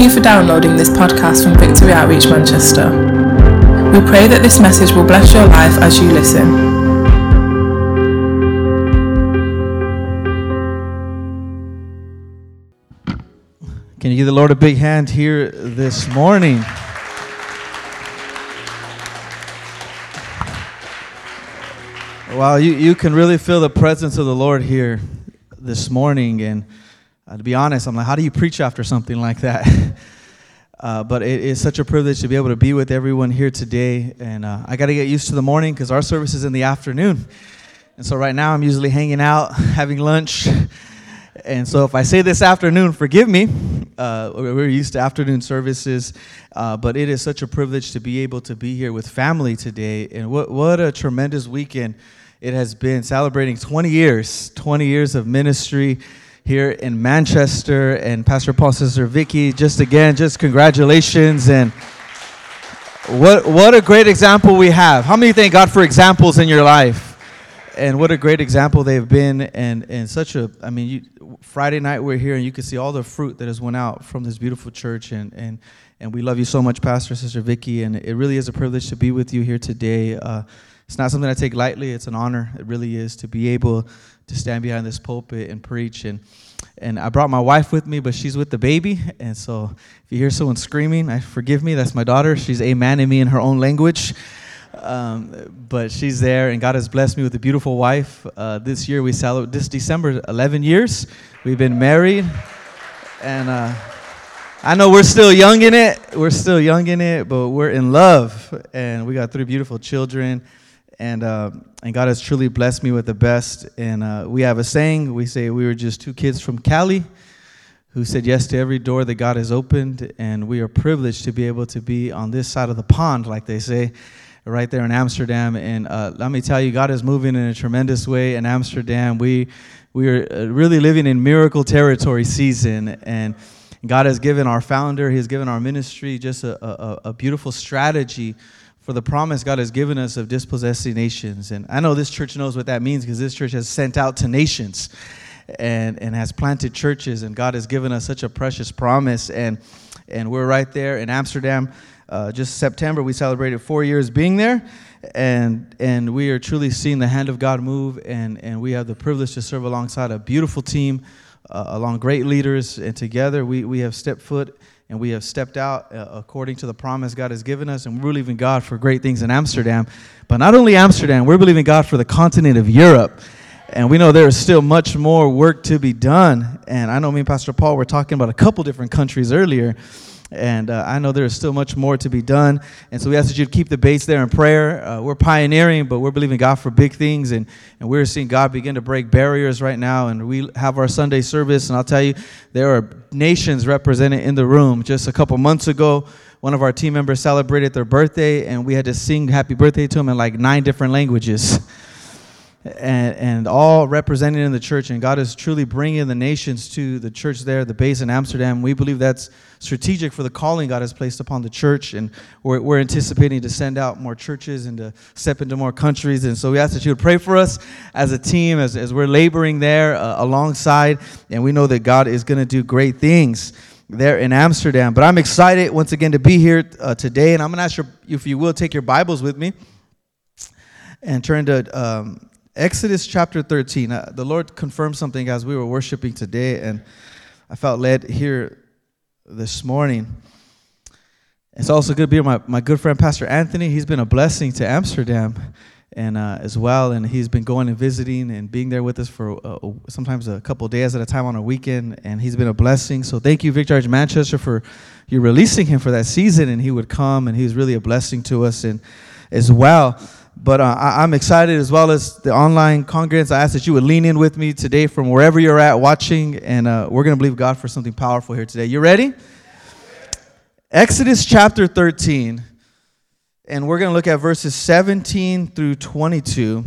you for downloading this podcast from Victory Outreach Manchester. We pray that this message will bless your life as you listen. Can you give the Lord a big hand here this morning? Wow, you can really feel the presence of the Lord here this morning. And to be honest, I'm like, how do you preach after something like that? But it is such a privilege to be able to be with everyone here today. And I got to get used to the morning because our service is in the afternoon. And so right now I'm usually hanging out, having lunch. And so if I say this afternoon, forgive me. We're used to afternoon services. But it is such a privilege to be able to be here with family today. And what a tremendous weekend it has been, celebrating 20 years of ministry here in Manchester. And Pastor Paul, Sister Vicky, just congratulations. And what a great example we have. How many thank God for examples in your life? And what a great example they've been. And such a, Friday night we're here and you can see all the fruit that has went out from this beautiful church. And we love you so much, Pastor, Sister Vicky. And it really is a privilege to be with you here today. It's not something I take lightly. It's an honor. It really is to be able to stand behind this pulpit and preach. And I brought my wife with me, but she's with the baby. And so if you hear someone screaming, forgive me. That's my daughter. She's amen me in her own language. But she's there, and God has blessed me with a beautiful wife. This year we celebrate, this December, 11 years. We've been married. And I know we're still young in it. But we're in love. And we got 3 beautiful children. And God has truly blessed me with the best. And we have a saying. We say we were just 2 kids from Cali who said yes to every door that God has opened. And we are privileged to be able to be on this side of the pond, like they say, right there in Amsterdam. And let me tell you, God is moving in a tremendous way in Amsterdam. We are really living in miracle territory season. And God has given our founder, He has given our ministry just a beautiful strategy for the promise God has given us of dispossessing nations. And I know this church knows what that means because this church has sent out to nations and has planted churches. And God has given us such a precious promise. And we're right there in Amsterdam. Just September, we celebrated 4 years being there. And we are truly seeing the hand of God move. And we have the privilege to serve alongside a beautiful team, along great leaders. And together we have stepped foot and we have stepped out according to the promise God has given us. And we're believing God for great things in Amsterdam. But not only Amsterdam, we're believing God for the continent of Europe. And we know there is still much more work to be done. And I know me and Pastor Paul were talking about a couple different countries earlier. And I know there is still much more to be done. And so we ask that you keep the base there in prayer. We're pioneering, but we're believing God for big things. And we're seeing God begin to break barriers right now. And we have our Sunday service. And I'll tell you, there are nations represented in the room. Just a couple months ago, one of our team members celebrated their birthday. And we had to sing happy birthday to them in like 9 different languages. And all represented in the church. And God is truly bringing the nations to the church there, the base in Amsterdam. We believe that's strategic for the calling God has placed upon the church. And we're anticipating to send out more churches and to step into more countries. And so we ask that you would pray for us as a team, as we're laboring there alongside. And we know that God is going to do great things there in Amsterdam. But I'm excited once again to be here today. And I'm going to ask you, if you will, take your Bibles with me and turn to Exodus chapter 13. The Lord confirmed something as we were worshiping today, and I felt led here this morning. It's also good to be with my good friend Pastor Anthony. He's been a blessing to Amsterdam and as well, and he's been going and visiting and being there with us for sometimes a couple of days at a time on a weekend, and he's been a blessing. So thank you, Victory Outreach Manchester, for you releasing him for that season, and he would come, and he's really a blessing to us and as well. But I'm excited, as well as the online congregants. I ask that you would lean in with me today from wherever you're at watching, and we're going to believe God for something powerful here today. You ready? Exodus chapter 13, and we're going to look at verses 17 through 22.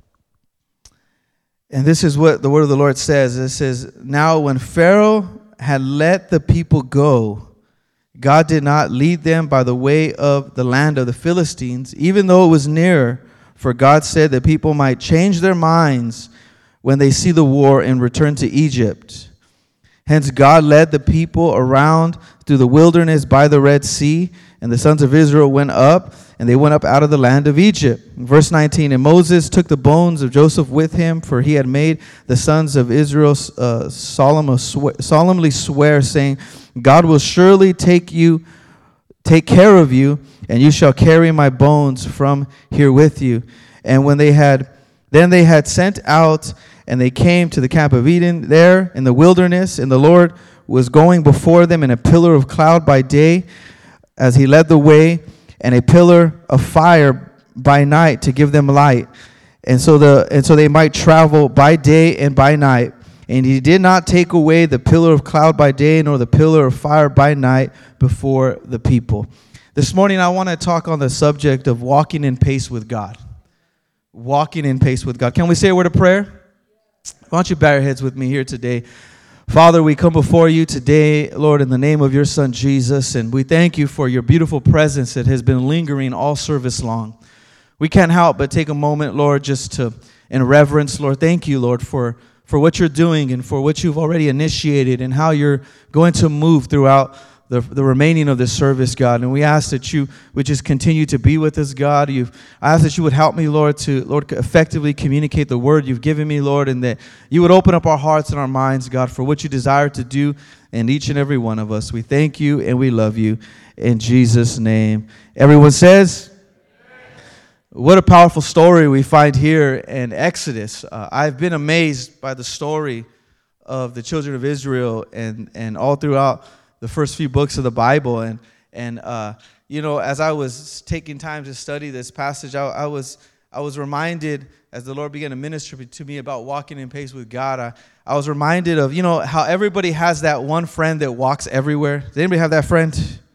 And this is what the word of the Lord says. It says, "Now when Pharaoh had let the people go, God did not lead them by the way of the land of the Philistines, even though it was near, for God said that people might change their minds when they see the war and return to Egypt. Hence God led the people around through the wilderness by the Red Sea, and the sons of Israel went up, and they went up out of the land of Egypt. Verse 19, and Moses took the bones of Joseph with him, for he had made the sons of Israel solemnly swear, saying, God will surely take care of you, and you shall carry my bones from here with you. And when they had sent out, and they came to the camp of Eden there in the wilderness, and the Lord was going before them in a pillar of cloud by day as he led the way, and a pillar of fire by night to give them light, and so they might travel by day and by night. And he did not take away the pillar of cloud by day nor the pillar of fire by night before the people. This morning I want to talk on the subject of walking in pace with God. Walking in pace with God. Can we say a word of prayer? Why don't you bow your heads with me here today? Father, we come before you today, Lord, in the name of your Son, Jesus, and we thank you for your beautiful presence that has been lingering all service long. We can't help but take a moment, Lord, just to, in reverence, Lord, thank you, Lord, for what you're doing and for what you've already initiated and how you're going to move throughout the remaining of this service, God. And we ask that you would just continue to be with us, God. I ask that you would help me, Lord, to effectively communicate the word you've given me, Lord, and that you would open up our hearts and our minds, God, for what you desire to do in each and every one of us. We thank you and we love you in Jesus' name. Everyone says, what a powerful story we find here in Exodus. I've been amazed by the story of the children of Israel and all throughout the first few books of the Bible. And as I was taking time to study this passage, I was reminded, as the Lord began to minister to me about walking in pace with God, I was reminded of, how everybody has that one friend that walks everywhere. Does anybody have that friend?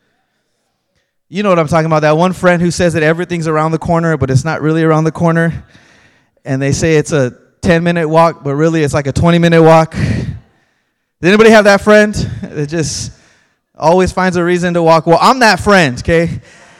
You know what I'm talking about, that one friend who says that everything's around the corner, but it's not really around the corner. And they say it's a 10-minute walk, but really it's like a 20-minute walk. Does anybody have that friend that just always finds a reason to walk? Well, I'm that friend, okay?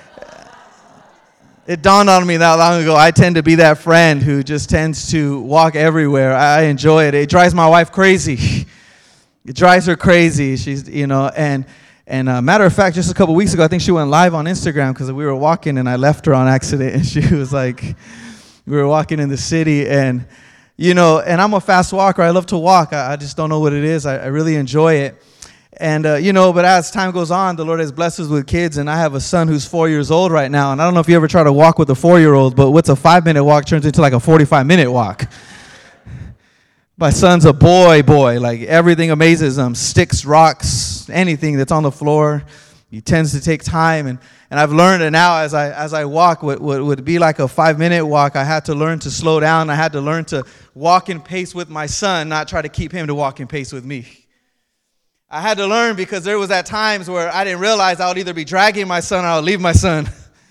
It dawned on me not long ago, I tend to be that friend who just tends to walk everywhere. I enjoy it. It drives my wife crazy. It drives her crazy. She's, and matter of fact, just a couple weeks ago, I think she went live on Instagram because we were walking and I left her on accident. And she was like, we were walking in the city and, and I'm a fast walker. I love to walk. I just don't know what it is. I really enjoy it. And, but as time goes on, the Lord has blessed us with kids, and I have a son who's 4 years old right now, and I don't know if you ever try to walk with a 4-year-old, but what's a 5-minute walk turns into like a 45-minute walk. My son's a boy, like everything amazes him, sticks, rocks, anything that's on the floor. He tends to take time, and I've learned that now as I walk, what would be like a 5-minute walk, I had to learn to slow down. I had to learn to walk in pace with my son, not try to keep him to walk in pace with me. I had to learn because there was at times where I didn't realize I would either be dragging my son or I would leave my son.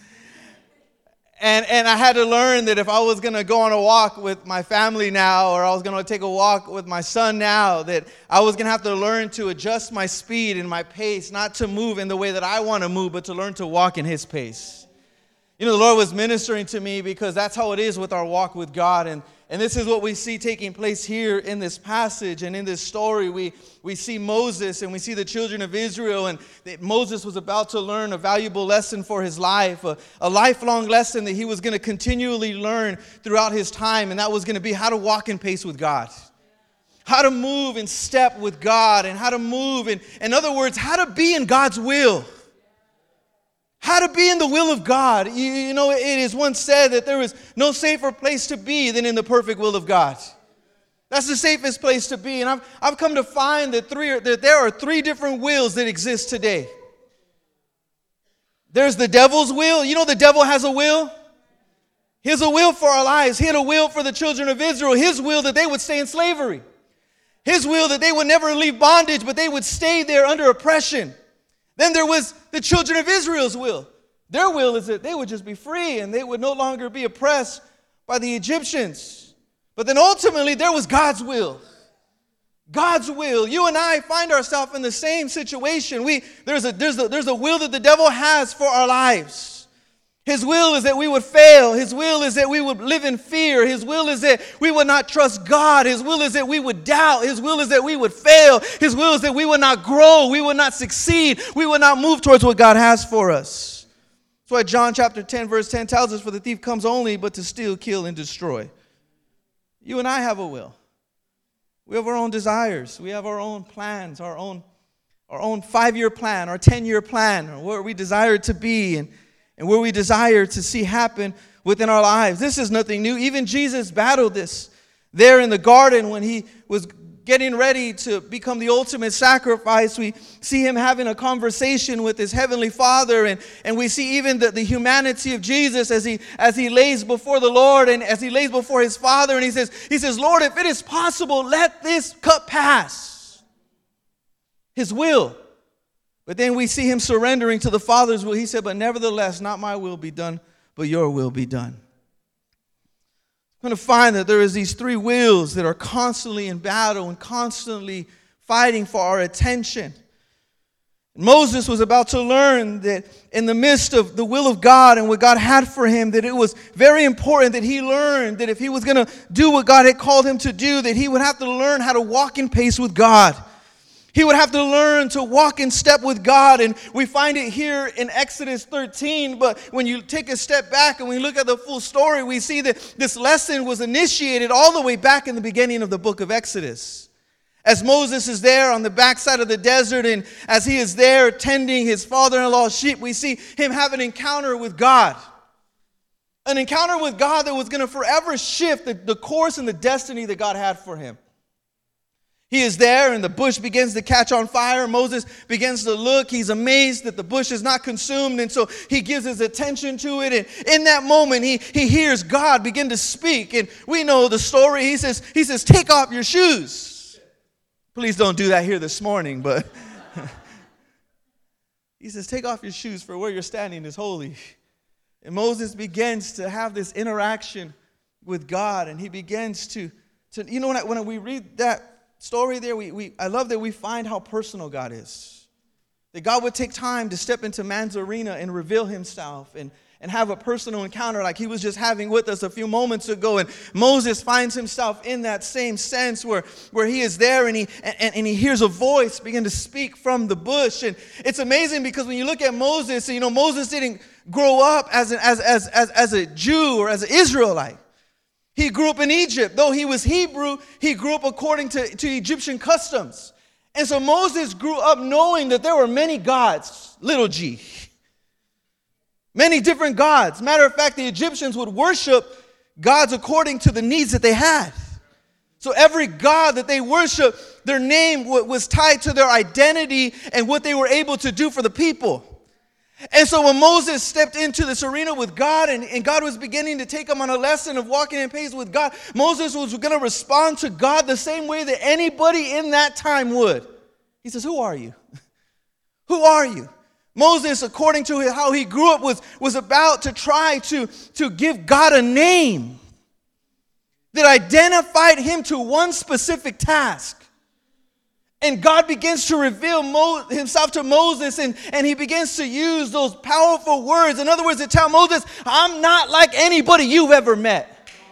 And I had to learn that if I was going to go on a walk with my family now, or I was going to take a walk with my son now, that I was going to have to learn to adjust my speed and my pace, not to move in the way that I want to move, but to learn to walk in his pace. The Lord was ministering to me because that's how it is with our walk with God. And this is what we see taking place here in this passage and in this story. We see Moses and we see the children of Israel, and Moses was about to learn a valuable lesson for his life, a lifelong lesson that he was going to continually learn throughout his time, and that was going to be how to walk in pace with God, how to move in step with God, and how to move, in other words, how to be in God's will. How to be in the will of God. It is once said that there is no safer place to be than in the perfect will of God. That's the safest place to be. And I've come to find that there are 3 different wills that exist today. There's the devil's will. The devil has a will. He has a will for our lives. He had a will for the children of Israel. His will that they would stay in slavery. His will that they would never leave bondage, but they would stay there under oppression. Then there was the children of Israel's will. Their will is that they would just be free and they would no longer be oppressed by the Egyptians. But then ultimately there was God's will. God's will. You and I find ourselves in the same situation. There's a will that the devil has for our lives. His will is that we would fail. His will is that we would live in fear. His will is that we would not trust God. His will is that we would doubt. His will is that we would fail. His will is that we would not grow. We would not succeed. We would not move towards what God has for us. That's why John chapter 10 verse 10 tells us, for the thief comes only but to steal, kill, and destroy. You and I have a will. We have our own desires. We have our own plans, our own 5-year plan, our 10-year plan, or where we desire to be and where we desire to see happen within our lives. This is nothing new. Even Jesus battled this there in the garden when he was getting ready to become the ultimate sacrifice. We see him having a conversation with his heavenly Father, and we see even the humanity of Jesus as he lays before the Lord and as he lays before his Father, and he says, Lord, if it is possible, let this cup pass. His will. But then we see him surrendering to the Father's will. He said, but nevertheless, not my will be done, but your will be done. I'm going to find that there is these 3 wills that are constantly in battle and constantly fighting for our attention. Moses was about to learn that in the midst of the will of God and what God had for him, that it was very important that he learned that if he was going to do what God had called him to do, that he would have to learn how to walk in pace with God. He would have to learn to walk in step with God, and we find it here in Exodus 13, but when you take a step back and we look at the full story, we see that this lesson was initiated all the way back in the beginning of the book of Exodus. As Moses is there on the backside of the desert, and as he is there tending his father-in-law's sheep, we see him have an encounter with God. An encounter with God that was going to forever shift the course and the destiny that God had for him. He is there and the bush begins to catch on fire. Moses begins to look. He's amazed that the bush is not consumed, and so he gives his attention to it. And in that moment, he hears God begin to speak. And we know the story. He says, take off your shoes. Please don't do that here this morning, but he says, take off your shoes, for where you're standing is holy. And Moses begins to have this interaction with God, and he begins to you know, when we read that story there, I love that we find how personal God is. That God would take time to step into man's arena and reveal himself and have a personal encounter like he was just having with us a few moments ago. And Moses finds himself in that same sense where he is there and he hears a voice begin to speak from the bush. And it's amazing because when you look at Moses, you know, Moses didn't grow up as a Jew or as an Israelite. He grew up in Egypt. Though he was Hebrew, he grew up according to Egyptian customs. And so Moses grew up knowing that there were many gods, little g. Many different gods. Matter of fact, the Egyptians would worship gods according to the needs that they had. So every god that they worshiped, their name was tied to their identity and what they were able to do for the people. And so when Moses stepped into this arena with God and God was beginning to take him on a lesson of walking in pace with God, Moses was going to respond to God the same way that anybody in that time would. He says, who are you? Who are you? Moses, according to how he grew up, was about to try to give God a name that identified him to one specific task. And God begins to reveal himself to Moses, and he begins to use those powerful words. In other words, to tell Moses, I'm not like anybody you've ever met.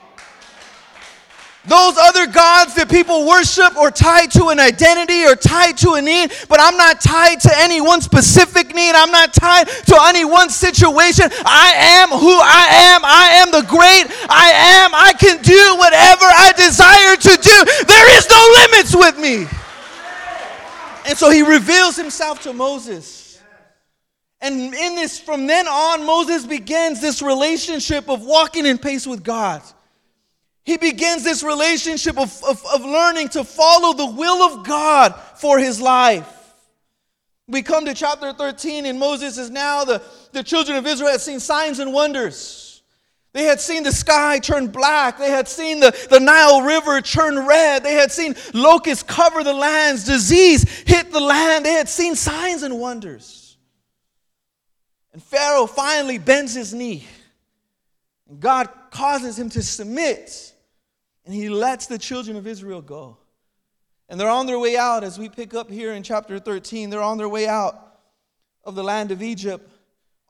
Those other gods that people worship or tied to an identity or tied to a need, but I'm not tied to any one specific need. I'm not tied to any one situation. I am who I am. I am the great I am. I can do whatever I desire to do. There is no limits with me. And so he reveals himself to Moses. And in this, from then on, Moses begins this relationship of walking in pace with God. He begins this relationship of learning to follow the will of God for his life. We come to chapter 13, and Moses is now, the children of Israel had seen signs and wonders. They had seen the sky turn black. They had seen the Nile River turn red. They had seen locusts cover the lands. Disease hit the land. They had seen signs and wonders. And Pharaoh finally bends his knee. And God causes him to submit. And he lets the children of Israel go. And they're on their way out, as we pick up here in chapter 13. They're on their way out of the land of Egypt,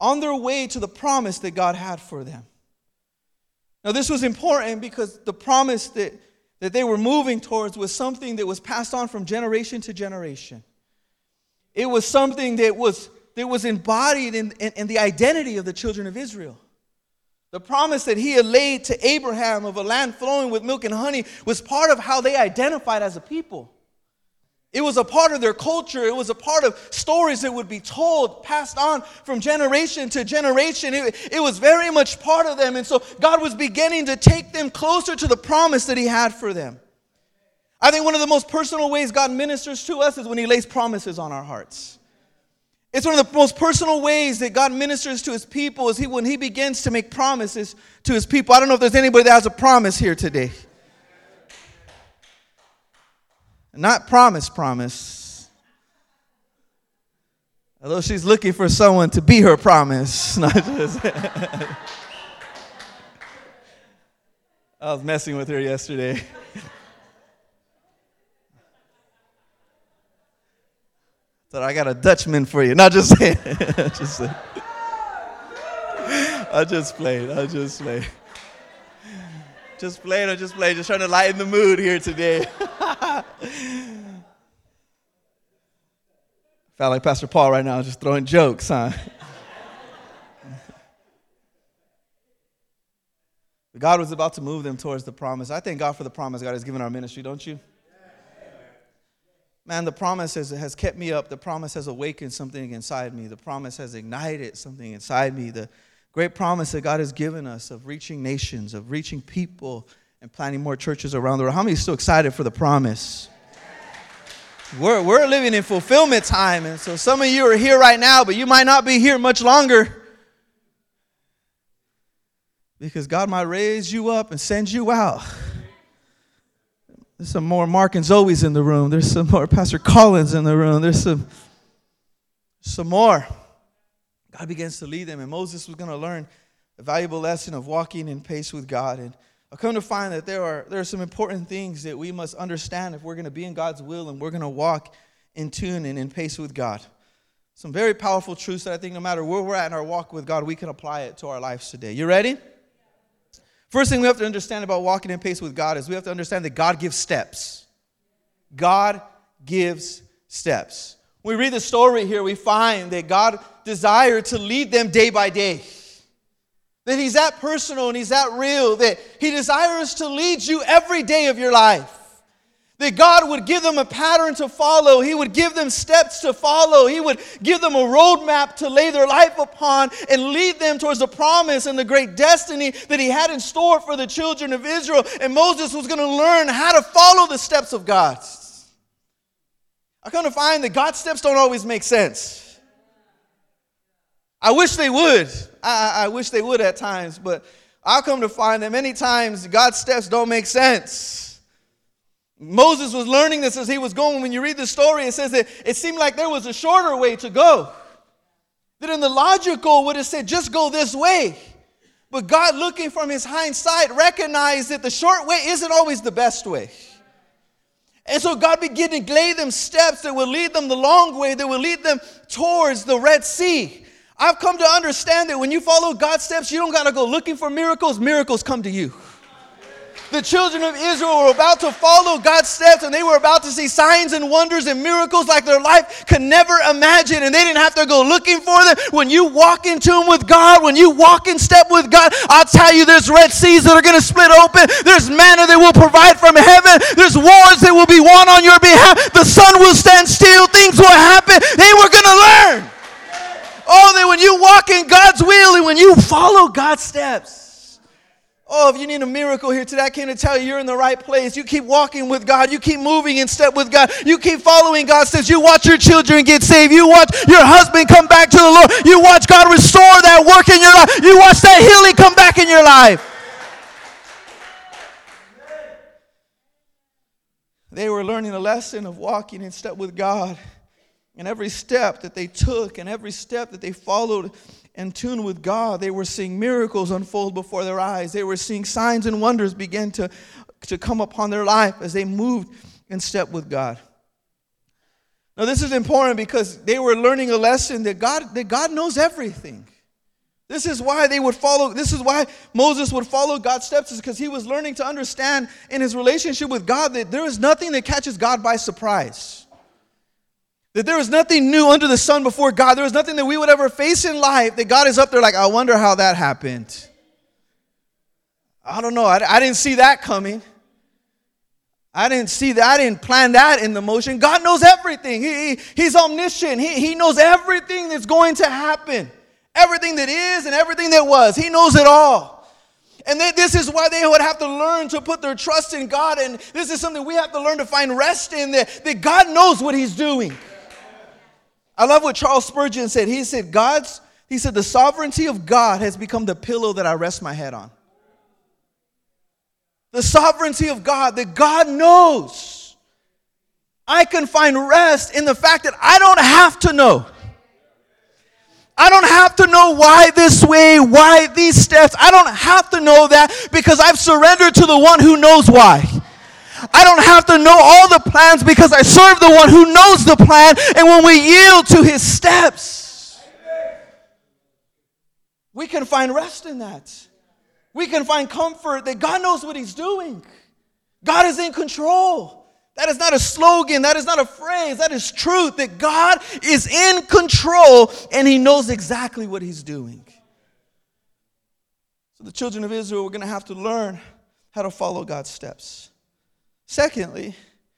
on their way to the promise that God had for them. Now, this was important because the promise that they were moving towards was something that was passed on from generation to generation. It was something that was embodied in the identity of the children of Israel. The promise that he had laid to Abraham of a land flowing with milk and honey was part of how they identified as a people. It was a part of their culture. It was a part of stories that would be told, passed on from generation to generation. It was very much part of them. And so God was beginning to take them closer to the promise that he had for them. I think one of the most personal ways God ministers to us is when he lays promises on our hearts. It's one of the most personal ways that God ministers to his people is when he begins to make promises to his people. I don't know if there's anybody that has a promise here today. Not promise. Although she's looking for someone to be her promise. Not just I was messing with her yesterday. Thought I got a Dutchman for you. Not just saying. I just played. Just trying to lighten the mood here today. Felt like Pastor Paul right now, just throwing jokes, huh? God was about to move them towards the promise. I thank God for the promise God has given our ministry, don't you? Man, the promise has kept me up. The promise has awakened something inside me. The promise has ignited something inside me. The great promise that God has given us of reaching nations, of reaching people, and planting more churches around the world. How many are still excited for the promise? We're living in fulfillment time, and so some of you are here right now, but you might not be here much longer because God might raise you up and send you out. There's some more Mark and Zoe's in the room. There's some more Pastor Collins in the room. There's some more. God begins to lead them, and Moses was going to learn a valuable lesson of walking in pace with God. And I've come to find that there are some important things that we must understand if we're going to be in God's will and we're going to walk in tune and in pace with God. Some very powerful truths that I think no matter where we're at in our walk with God, we can apply it to our lives today. You ready? First thing we have to understand about walking in pace with God is we have to understand that God gives steps. God gives steps. When we read the story here, we find that God desired to lead them day by day. That he's that personal and he's that real, that he desires to lead you every day of your life. That God would give them a pattern to follow. He would give them steps to follow. He would give them a roadmap to lay their life upon and lead them towards the promise and the great destiny that he had in store for the children of Israel. And Moses was going to learn how to follow the steps of God. I come to find that God's steps don't always make sense. I wish they would. I wish they would at times, but I'll come to find that many times God's steps don't make sense. Moses was learning this as he was going. When you read the story, it says that it seemed like there was a shorter way to go. That in the logical would have said, just go this way. But God, looking from his hindsight, recognized that the short way isn't always the best way. And so God began to lay them steps that will lead them the long way, that will lead them towards the Red Sea. I've come to understand that when you follow God's steps, you don't got to go looking for miracles. Miracles come to you. The children of Israel were about to follow God's steps, and they were about to see signs and wonders and miracles like their life could never imagine, and they didn't have to go looking for them. When you walk in tune with God, when you walk in step with God, I'll tell you there's Red Seas that are going to split open. There's manna that will provide from heaven. There's wars that will be won on your behalf. The sun will stand still. Things will happen. They were going to learn. Oh, that when you walk in God's will and when you follow God's steps. Oh, if you need a miracle here today, I came to tell you you're in the right place. You keep walking with God. You keep moving in step with God. You keep following God's steps. You watch your children get saved. You watch your husband come back to the Lord. You watch God restore that work in your life. You watch that healing come back in your life. They were learning a lesson of walking in step with God. And every step that they took and every step that they followed in tune with God, they were seeing miracles unfold before their eyes. They were seeing signs and wonders begin to come upon their life as they moved in step with God. Now, this is important because they were learning a lesson that God knows everything. This is why Moses would follow God's steps, is because he was learning to understand in his relationship with God that there is nothing that catches God by surprise. That there is nothing new under the sun before God. There is nothing that we would ever face in life that God is up there like, I wonder how that happened. I don't know. I didn't see that coming. I didn't see that. I didn't plan that in the motion. God knows everything. He's omniscient. He knows everything that's going to happen. Everything that is and everything that was. He knows it all. And this is why they would have to learn to put their trust in God. And this is something we have to learn to find rest in, that God knows what he's doing. I love what Charles Spurgeon said. He said, the sovereignty of God has become the pillow that I rest my head on. The sovereignty of God, that God knows. I can find rest in the fact that I don't have to know. I don't have to know why this way, why these steps. I don't have to know that because I've surrendered to the one who knows why. I don't have to know all the plans because I serve the one who knows the plan. And when we yield to his steps, we can find rest in that. We can find comfort that God knows what he's doing. God is in control. That is not a slogan. That is not a phrase. That is truth, that God is in control and he knows exactly what he's doing. So the children of Israel were going to have to learn how to follow God's steps. Secondly,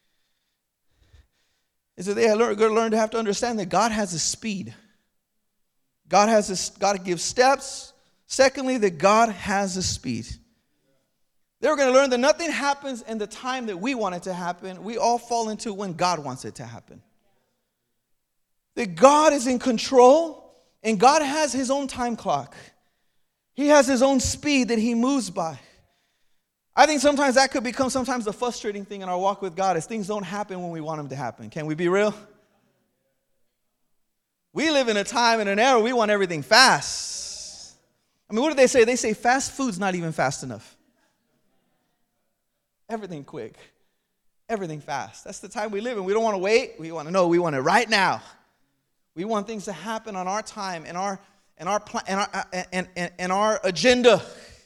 is that they are going to learn to have to understand that God has a speed. God gives steps. Secondly, that God has a speed. They were going to learn that nothing happens in the time that we want it to happen. We all fall into when God wants it to happen. That God is in control and God has his own time clock. He has his own speed that he moves by. I think sometimes that could become the frustrating thing in our walk with God, is things don't happen when we want them to happen. Can we be real? We live in a time and an era we want everything fast. I mean, what do they say? They say fast food's not even fast enough. Everything quick. Everything fast. That's the time we live in. We don't want to wait. We want to know. We want it right now. We want things to happen on our time and our agenda.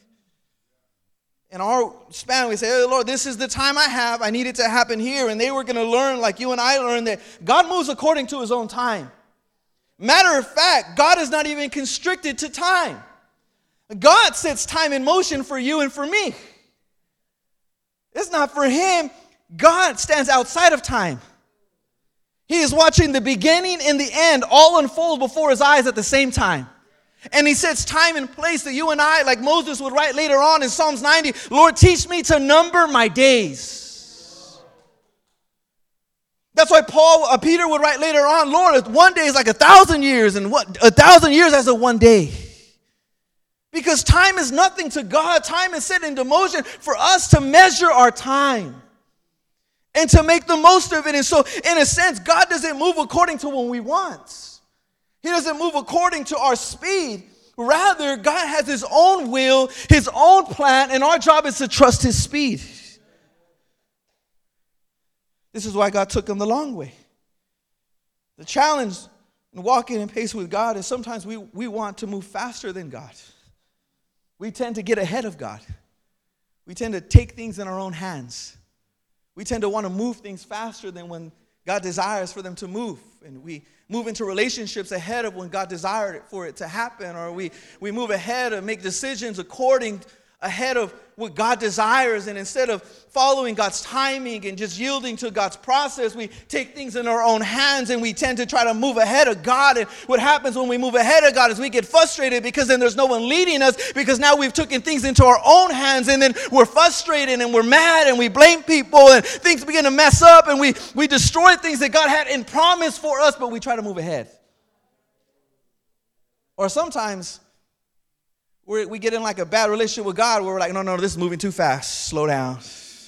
In our span, we say, oh, Lord, this is the time I have. I need it to happen here. And they were going to learn, like you and I learned, that God moves according to his own time. Matter of fact, God is not even constricted to time. God sets time in motion for you and for me. It's not for him. God stands outside of time. He is watching the beginning and the end all unfold before his eyes at the same time. And he sets time and place that you and I, like Moses would write later on in Psalms 90, Lord, teach me to number my days. That's why Peter would write later on, Lord, one day is like 1,000 years, and 1,000 years as a one day. Because time is nothing to God. Time is set into motion for us to measure our time and to make the most of it. And so, in a sense, God doesn't move according to what we want. He doesn't move according to our speed. Rather, God has his own will, his own plan, and our job is to trust his speed. This is why God took him the long way. The challenge in walking in pace with God is sometimes we want to move faster than God. We tend to get ahead of God. We tend to take things in our own hands. We tend to want to move things faster than when God desires for them to move. And we move into relationships ahead of when God desired for it to happen. Or we move ahead and make decisions ahead of what God desires. And instead of following God's timing and just yielding to God's process, we take things in our own hands and we tend to try to move ahead of God. And what happens when we move ahead of God is we get frustrated because then there's no one leading us, because now we've taken things into our own hands, and then we're frustrated and we're mad and we blame people and things begin to mess up and we destroy things that God had in promise for us, but we try to move ahead. Or sometimes we get in like a bad relationship with God where we're like, no, this is moving too fast. Slow down.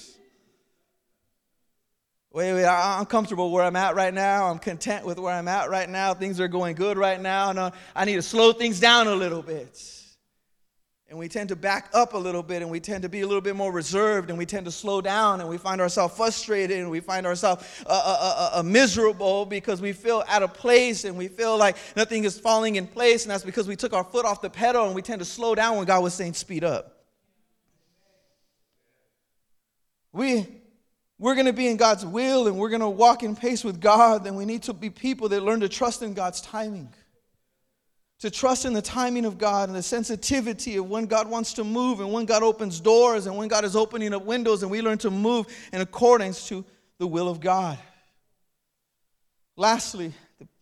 Wait, I'm comfortable where I'm at right now. I'm content with where I'm at right now. Things are going good right now. No, I need to slow things down a little bit. And we tend to back up a little bit, and we tend to be a little bit more reserved, and we tend to slow down, and we find ourselves frustrated, and we find ourselves miserable because we feel out of place, and we feel like nothing is falling in place, and that's because we took our foot off the pedal, and we tend to slow down when God was saying speed up. We're going to be in God's will, and we're going to walk in pace with God. Then we need to be people that learn to trust in God's timing. To trust in the timing of God and the sensitivity of when God wants to move and when God opens doors and when God is opening up windows, and we learn to move in accordance to the will of God. Lastly,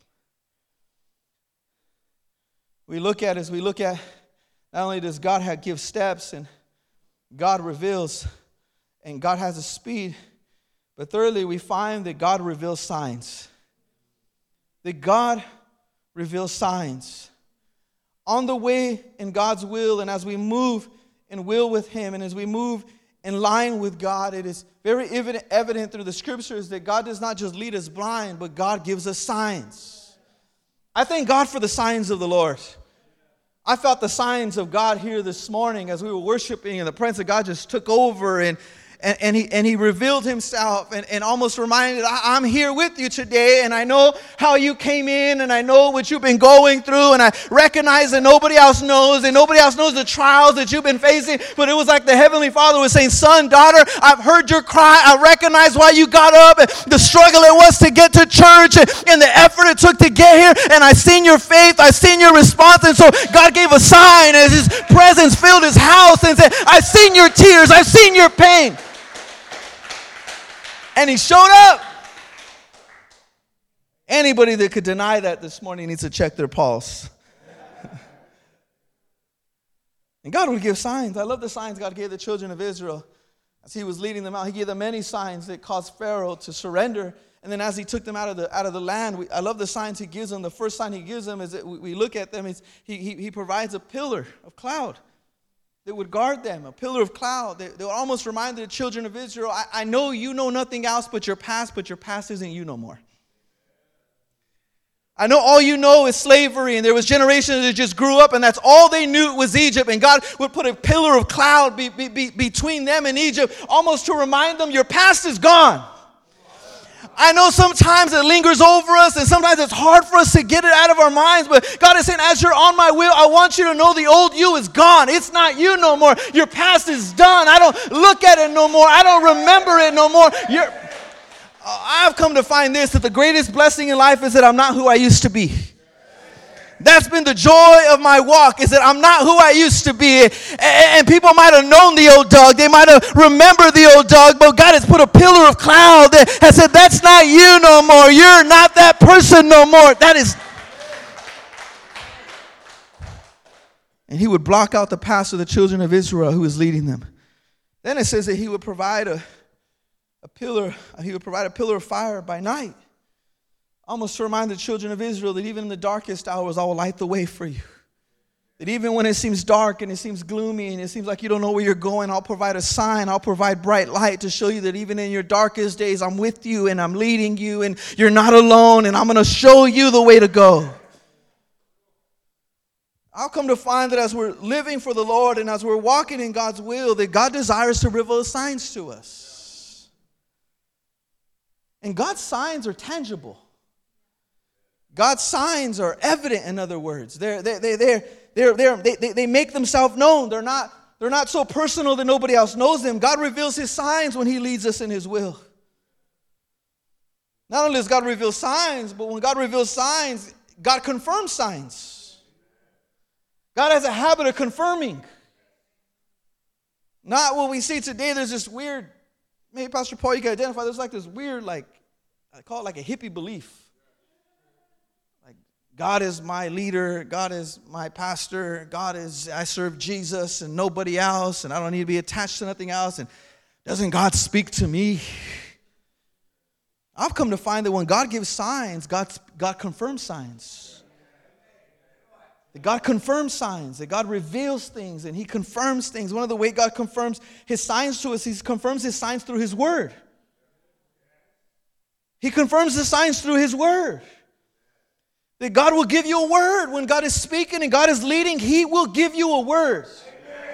we look at not only does God give steps and God reveals and God has a speed, but thirdly, we find that God reveals signs. That God reveals signs. On the way in God's will, and as we move in will with Him, and as we move in line with God, it is very evident through the Scriptures that God does not just lead us blind, but God gives us signs. I thank God for the signs of the Lord. I felt the signs of God here this morning as we were worshiping, and the presence of God just took over, and he revealed Himself and almost reminded, I'm here with you today, and I know how you came in, and I know what you've been going through, and I recognize that nobody else knows, and nobody else knows the trials that you've been facing. But it was like the Heavenly Father was saying, son, daughter, I've heard your cry. I recognize why you got up, and the struggle it was to get to church, and the effort it took to get here, and I've seen your faith, I've seen your response. And so God gave a sign as His presence filled His house and said, I've seen your tears, I've seen your pain. And He showed up. Anybody that could deny that this morning needs to check their pulse. And God would give signs. I love the signs God gave the children of Israel as He was leading them out. He gave them many signs that caused Pharaoh to surrender. And then as He took them out of the land, I love the signs He gives them. The first sign He gives them is that we look at them. He provides a pillar of cloud that would guard them, a pillar of cloud that would almost remind the children of Israel, I know you know nothing else but your past isn't you no more. I know all you know is slavery, and there was generations that just grew up, and that's all they knew was Egypt, and God would put a pillar of cloud between them and Egypt, almost to remind them your past is gone. I know sometimes it lingers over us, and sometimes it's hard for us to get it out of our minds, but God is saying, as you're on my will, I want you to know the old you is gone. It's not you no more. Your past is done. I don't look at it no more. I don't remember it no more. I've come to find this, that the greatest blessing in life is that I'm not who I used to be. That's been the joy of my walk, is that I'm not who I used to be. And people might have known the old Doug. They might have remembered the old Doug, but God has put a pillar of cloud that has said, that's not you no more. You're not that person no more. That is. And He would block out the past of the children of Israel who was leading them. Then it says that He would provide a pillar of fire by night. Almost to remind the children of Israel that even in the darkest hours, I will light the way for you. That even when it seems dark and it seems gloomy and it seems like you don't know where you're going, I'll provide a sign. I'll provide bright light to show you that even in your darkest days, I'm with you and I'm leading you and you're not alone, and I'm going to show you the way to go. I'll come to find that as we're living for the Lord and as we're walking in God's will, that God desires to reveal signs to us. And God's signs are tangible. God's signs are evident, in other words. They make themselves known. They're not so personal that nobody else knows them. God reveals His signs when He leads us in His will. Not only does God reveal signs, but when God reveals signs, God confirms signs. God has a habit of confirming. Not what we see today. There's this weird, maybe Pastor Paul, you can identify, there's like this weird, I call it like a hippie belief. God is my leader, God is my pastor, I serve Jesus and nobody else, and I don't need to be attached to nothing else, and doesn't God speak to me? I've come to find that when God gives signs, God confirms signs. That God confirms signs, that God reveals things, and He confirms things. One of the ways God confirms His signs to us, He confirms His signs through His Word. He confirms the signs through His Word. That God will give you a word when God is speaking and God is leading. He will give you a word. Amen.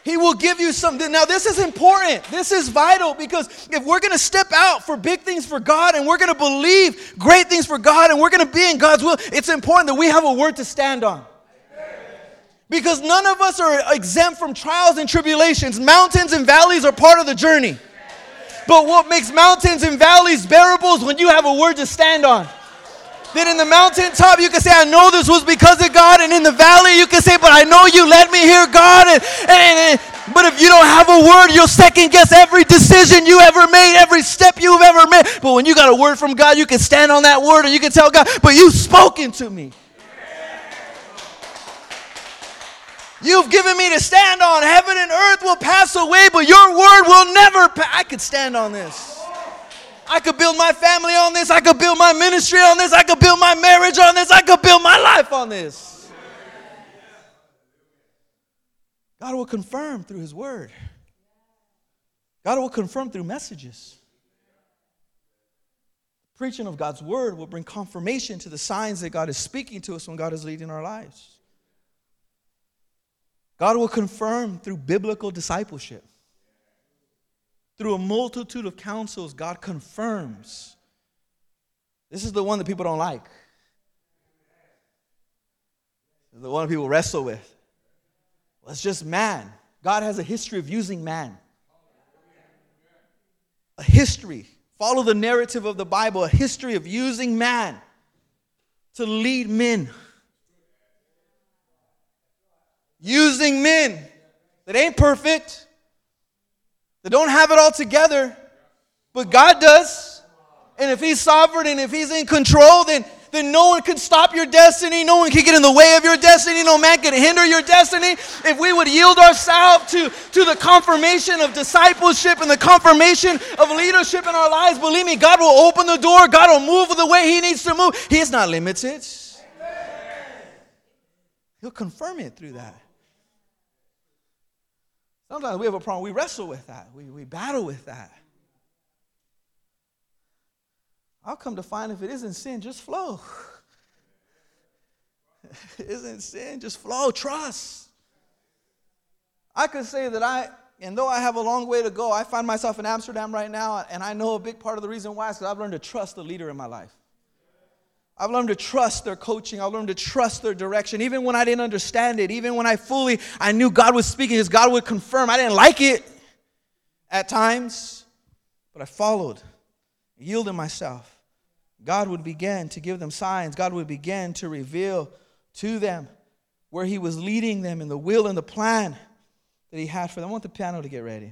He will give you something. Now, this is important. This is vital, because if we're going to step out for big things for God, and we're going to believe great things for God, and we're going to be in God's will, it's important that we have a word to stand on. Because none of us are exempt from trials and tribulations. Mountains and valleys are part of the journey. But what makes mountains and valleys bearable is when you have a word to stand on. Then in the mountaintop, you can say, I know this was because of God. And in the valley, you can say, but I know you led me here, God. But if you don't have a word, you'll second guess every decision you ever made, every step you've ever made. But when you got a word from God, you can stand on that word and you can tell God, but you've spoken to me. You've given me to stand on. Heaven and earth will pass away, but your word will never pass. I could stand on this. I could build my family on this. I could build my ministry on this. I could build my marriage on this. I could build my life on this. God will confirm through his word. God will confirm through messages. Preaching of God's word will bring confirmation to the signs that God is speaking to us when God is leading our lives. God will confirm through biblical discipleship. Through a multitude of counsels, God confirms. This is the one that people don't like. The one people wrestle with. Well, it's just man. God has a history of using man. A history. Follow the narrative of the Bible. A history of using man to lead men. Using men that ain't perfect. They don't have it all together, but God does. And if he's sovereign and if he's in control, then no one can stop your destiny. No one can get in the way of your destiny. No man can hinder your destiny. If we would yield ourselves to the confirmation of discipleship and the confirmation of leadership in our lives, believe me, God will open the door. God will move the way he needs to move. He is not limited. He'll confirm it through that. Sometimes we have a problem. We wrestle with that. We battle with that. I'll come to find if it isn't sin, just flow. If it isn't sin, just flow. Trust. I could say that and though I have a long way to go, I find myself in Amsterdam right now, and I know a big part of the reason why is because I've learned to trust the leader in my life. I've learned to trust their coaching. I've learned to trust their direction. Even when I didn't understand it, even when I knew God was speaking, because God would confirm. I didn't like it at times, but I followed, yielded myself. God would begin to give them signs. God would begin to reveal to them where he was leading them in the will and the plan that he had for them. I want the piano to get ready.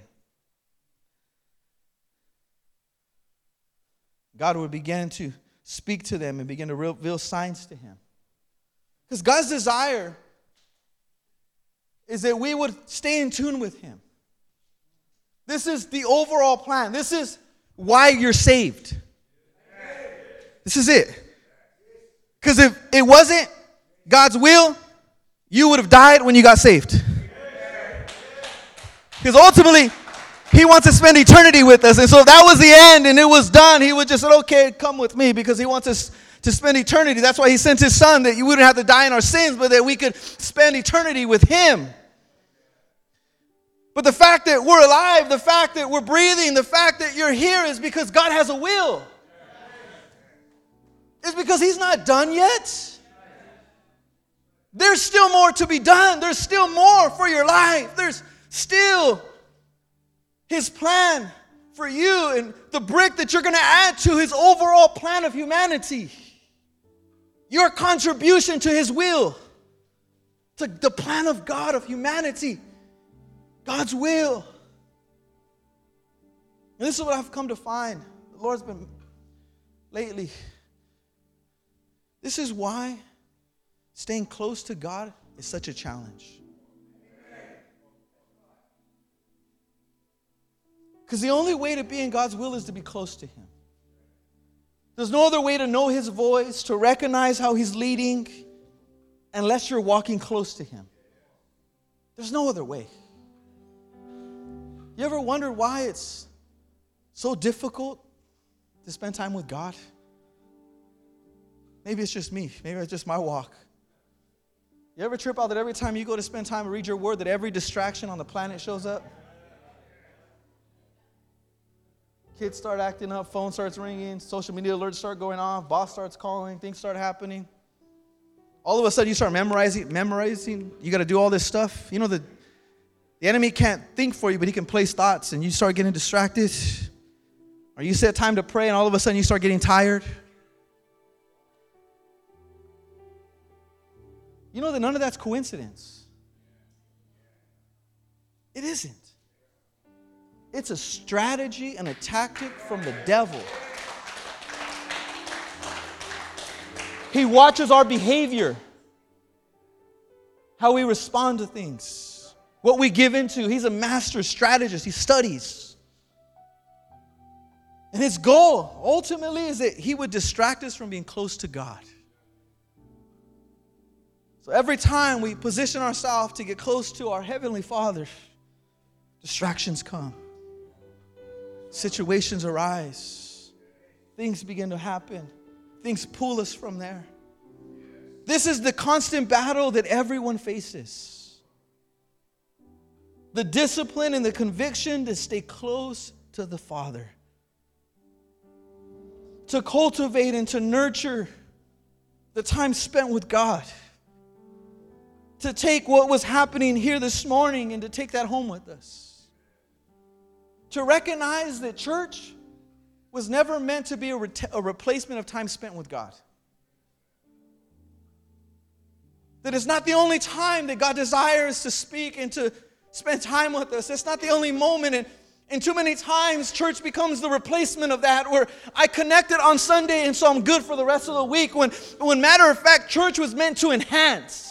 God would begin to speak to them and begin to reveal signs to him. Because God's desire is that we would stay in tune with him. This is the overall plan. This is why you're saved. This is it. Because if it wasn't God's will, you would have died when you got saved. Because ultimately, he wants to spend eternity with us. And so if that was the end and it was done, he would just say, okay, come with me, because he wants us to spend eternity. That's why he sent his son, that you wouldn't have to die in our sins, but that we could spend eternity with him. But the fact that we're alive, the fact that we're breathing, the fact that you're here is because God has a will. It's because he's not done yet. There's still more to be done. There's still more for your life. There's still his plan for you and the brick that you're going to add to his overall plan of humanity. Your contribution to his will, to the plan of God of humanity, God's will. And this is what I've come to find. The Lord's been lately. This is why staying close to God is such a challenge. Because the only way to be in God's will is to be close to him. There's no other way to know his voice, to recognize how he's leading, unless you're walking close to him. There's no other way. You ever wondered why it's so difficult to spend time with God? Maybe it's just me. Maybe it's just my walk. You ever trip out that every time you go to spend time and read your word that every distraction on the planet shows up? Kids start acting up, phone starts ringing, social media alerts start going off, boss starts calling, things start happening. All of a sudden you start memorizing. You got to do all this stuff. You know, the enemy can't think for you, but he can place thoughts, and you start getting distracted. Or you set time to pray, and all of a sudden you start getting tired. You know that none of that's coincidence. It isn't. It's a strategy and a tactic from the devil. He watches our behavior, how we respond to things, what we give into. He's a master strategist. He studies. And his goal, ultimately, is that he would distract us from being close to God. So every time we position ourselves to get close to our Heavenly Father, distractions come. Situations arise. Things begin to happen. Things pull us from there. This is the constant battle that everyone faces. The discipline and the conviction to stay close to the Father. To cultivate and to nurture the time spent with God. To take what was happening here this morning and to take that home with us. To recognize that church was never meant to be a replacement of time spent with God. That it's not the only time that God desires to speak and to spend time with us. It's not the only moment. And too many times, church becomes the replacement of that, where I connected on Sunday and so I'm good for the rest of the week. When matter of fact, church was meant to enhance.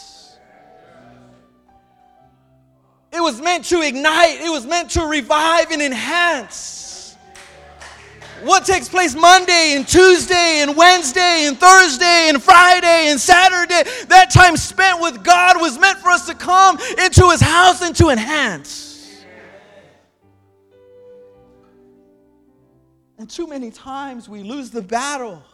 It was meant to ignite. It was meant to revive and enhance. What takes place Monday and Tuesday and Wednesday and Thursday and Friday and Saturday, that time spent with God was meant for us to come into His house and to enhance. And too many times we lose the battle.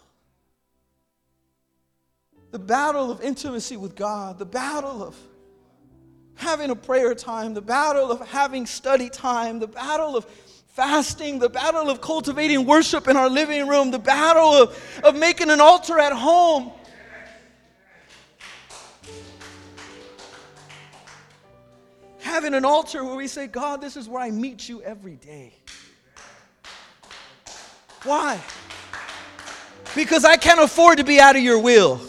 The battle of intimacy with God. The battle of having a prayer time, the battle of having study time, the battle of fasting, the battle of cultivating worship in our living room, the battle of making an altar at home. Having an altar where we say, God, this is where I meet you every day. Why? Because I can't afford to be out of your will.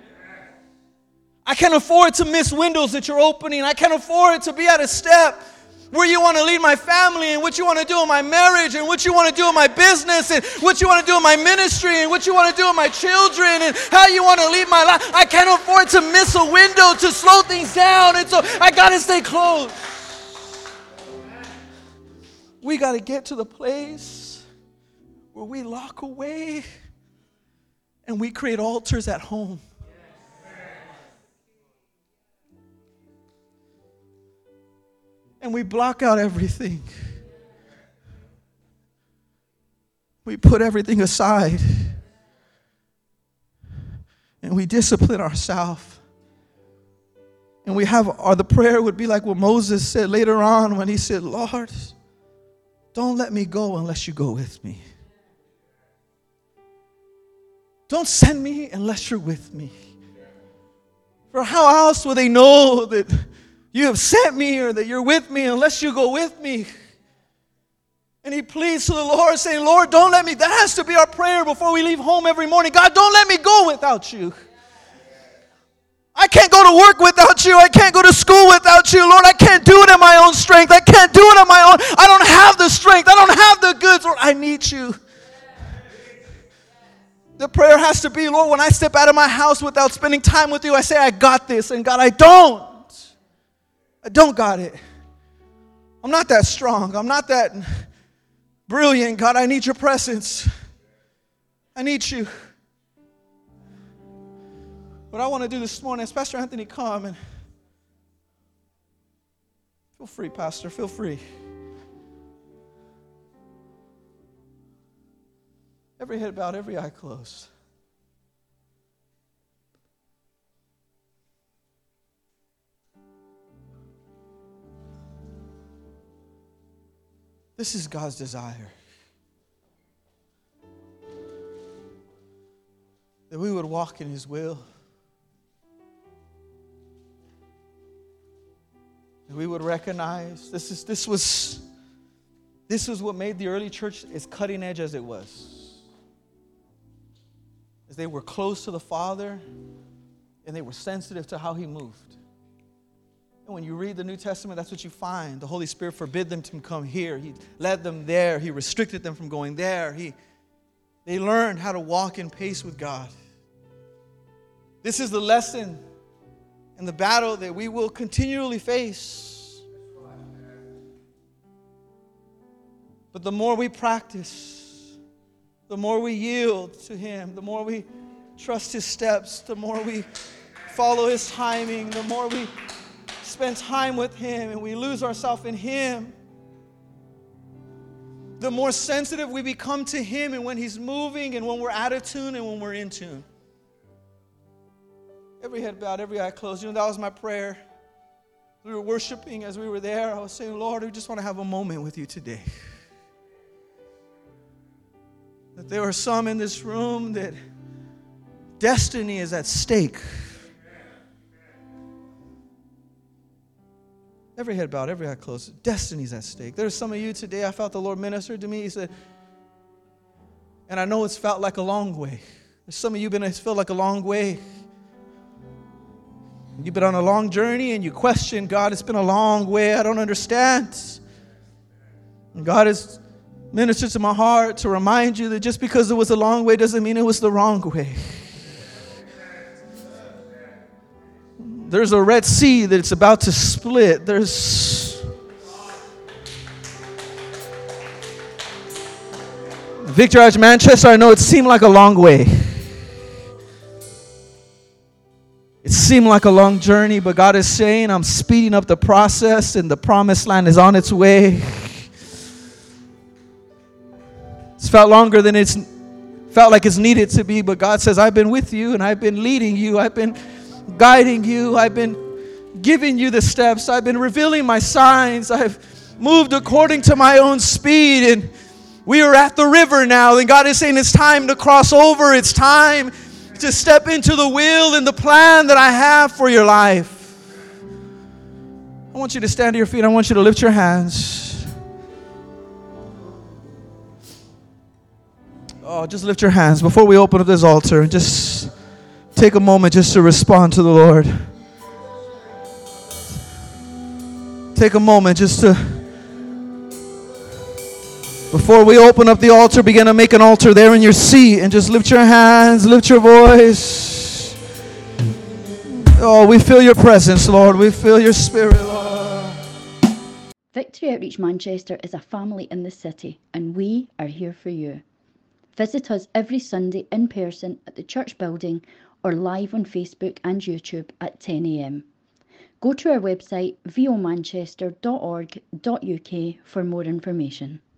I can't afford to miss windows that you're opening. I can't afford to be out of step where you want to lead my family and what you want to do in my marriage and what you want to do in my business and what you want to do in my ministry and what you want to do in my children and how you want to lead my life. I can't afford to miss a window to slow things down, and so I got to stay close. We got to get to the place where we lock away and we create altars at home. And we block out everything. We put everything aside. And we discipline ourselves. And we have, or the prayer would be like what Moses said later on when he said, Lord, don't let me go unless you go with me. Don't send me unless you're with me. For how else will they know that you have sent me or that you're with me unless you go with me? And he pleads to the Lord saying, Lord, don't let me. That has to be our prayer before we leave home every morning. God, don't let me go without you. I can't go to work without you. I can't go to school without you. Lord, I can't do it in my own strength. I can't do it on my own. I don't have the strength. I don't have the goods. Lord, I need you. The prayer has to be, Lord, when I step out of my house without spending time with you, I say, I got this. And God, I don't got it. I'm not that strong. I'm not that brilliant. God, I need your presence. I need you. What I want to do this morning is Pastor Anthony come and feel free, Pastor, feel free. Every head bowed, every eye closed. This is God's desire. That we would walk in His will. That we would recognize this was what made the early church as cutting edge as it was. As they were close to the Father and they were sensitive to how He moved. And when you read the New Testament, that's what you find. The Holy Spirit forbid them to come here. He led them there. He restricted them from going there. They learned how to walk in pace with God. This is the lesson and the battle that we will continually face. But the more we practice, the more we yield to Him, the more we trust His steps, the more we follow His timing, the more we spend time with Him and we lose ourselves in Him, the more sensitive we become to Him and when He's moving and when we're out of tune and when we're in tune. Every head bowed, every eye closed. That was my prayer. We were worshiping as we were there. I was saying, Lord, we just want to have a moment with You today. That there are some in this room that destiny is at stake. Every head bowed, every eye closed. Destiny's at stake. There's some of you today, I felt the Lord ministered to me. He said, and I know it's felt like a long way. There's some of you it's felt like a long way. You've been on a long journey and you question, God, it's been a long way. I don't understand. And God has ministered to my heart to remind you that just because it was a long way doesn't mean it was the wrong way. There's a Red Sea that's about to split. There's Victory Outreach Manchester, I know it seemed like a long way. It seemed like a long journey, but God is saying, I'm speeding up the process and the promised land is on its way. It's felt longer than it's felt like it's needed to be, but God says, I've been with you and I've been leading you. I've been guiding you. I've been giving you the steps. I've been revealing my signs. I've moved according to my own speed, and we are at the river now, and God is saying it's time to cross over. It's time to step into the will and the plan that I have for your life. I want you to stand to your feet. I want you to lift your hands. Oh, just lift your hands before we open up this altar. Just take a moment just to respond to the Lord. Take a moment just to, before we open up the altar, begin to make an altar there in your seat and just lift your hands, lift your voice. Oh, we feel your presence, Lord. We feel your spirit, Lord. Victory Outreach Manchester is a family in the city, and we are here for you. Visit us every Sunday in person at the church building or live on Facebook and YouTube at 10 a.m. Go to our website vomanchester.org.uk for more information.